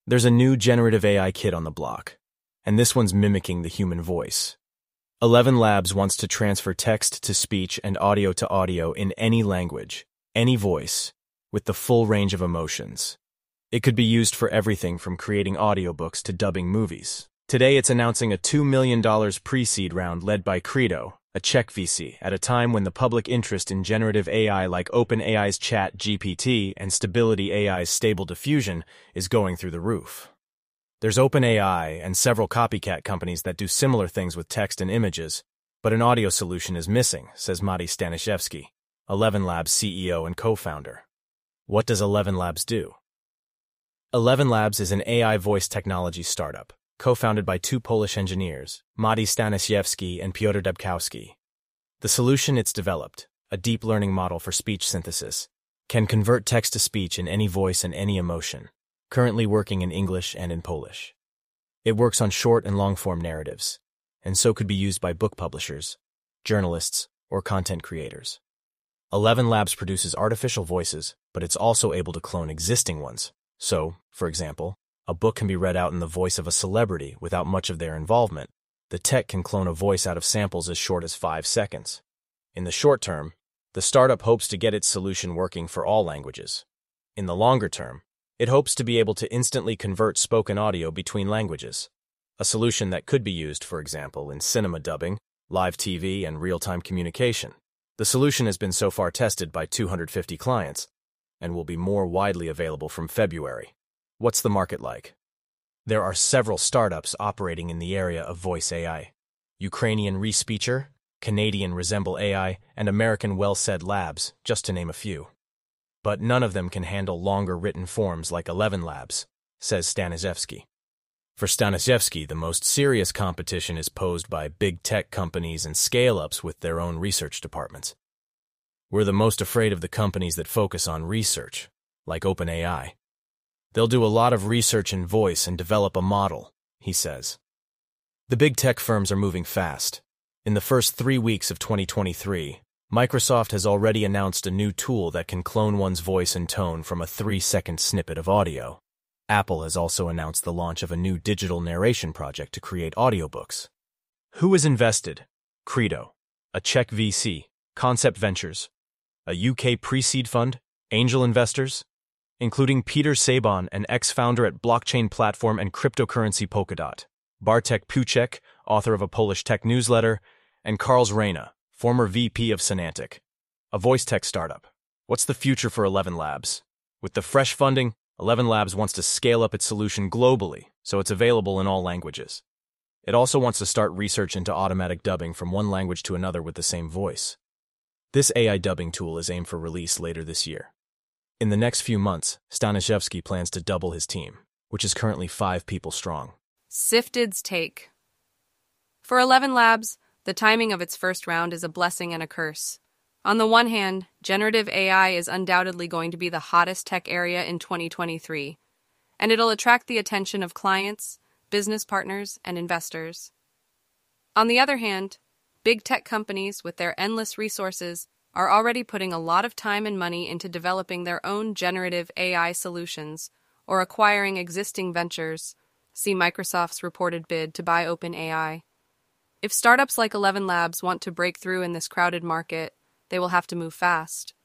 There's a new generative AI kit on the block, and this one's mimicking the human voice. 11 Labs wants to transfer text to speech and audio to audio in any language, any voice, with the full range of emotions. It could be used for everything from creating audiobooks to dubbing movies. Today it's announcing a $2 million pre-seed round led by Credo, a Czech VC, at a time when the public interest in generative AI like OpenAI's ChatGPT and Stability AI's Stable Diffusion is going through the roof. There's OpenAI and several copycat companies that do similar things with text and images, but an audio solution is missing, says Mati Staniszewski, 11 Labs CEO and co-founder. What does 11 Labs do? 11 Labs is an AI voice technology startup, co-founded by two Polish engineers, Mati Staniszewski and Piotr Debkowski. The solution it's developed, a deep learning model for speech synthesis, can convert text to speech in any voice and any emotion, currently working in English and in Polish. It works on short and long-form narratives, and so could be used by book publishers, journalists, or content creators. 11 Labs produces artificial voices, but it's also able to clone existing ones. So, for example, a book can be read out in the voice of a celebrity without much of their involvement. The tech can clone a voice out of samples as short as 5 seconds. In the short term, the startup hopes to get its solution working for all languages. In the longer term, it hopes to be able to instantly convert spoken audio between languages, a solution that could be used, for example, in cinema dubbing, live TV, and real-time communication. The solution has been so far tested by 250 clients and will be more widely available from February. What's the market like? There are several startups operating in the area of voice AI. Ukrainian Respeecher, Canadian Resemble AI, and American Well Said Labs, just to name a few. But none of them can handle longer written forms like 11 Labs, says Staniszewski. For Staniszewski, the most serious competition is posed by big tech companies and scale-ups with their own research departments. We're the most afraid of the companies that focus on research, like OpenAI. They'll do a lot of research in voice and develop a model, he says. The big tech firms are moving fast. In the first 3 weeks of 2023, Microsoft has already announced a new tool that can clone one's voice and tone from a 3-second snippet of audio. Apple has also announced the launch of a new digital narration project to create audiobooks. Who has invested? Credo, a Czech VC, Concept Ventures, a UK pre-seed fund, angel investors, including Peter Sabon, an ex-founder at blockchain platform and cryptocurrency Polkadot, Bartek Pucek, author of a Polish tech newsletter, and Karls Reina, former VP of Sonantic, a voice tech startup. What's the future for 11 Labs? With the fresh funding, 11 Labs wants to scale up its solution globally, so it's available in all languages. It also wants to start research into automatic dubbing from one language to another with the same voice. This AI dubbing tool is aimed for release later this year. In the next few months, Staniszewski plans to double his team, which is currently 5 people strong. Sifted's take. For 11 Labs, the timing of its first round is a blessing and a curse. On the one hand, generative AI is undoubtedly going to be the hottest tech area in 2023, and it'll attract the attention of clients, business partners, and investors. On the other hand, big tech companies with their endless resources are already putting a lot of time and money into developing their own generative AI solutions or acquiring existing ventures. See Microsoft's reported bid to buy OpenAI. If startups like 11 Labs want to break through in this crowded market, they will have to move fast.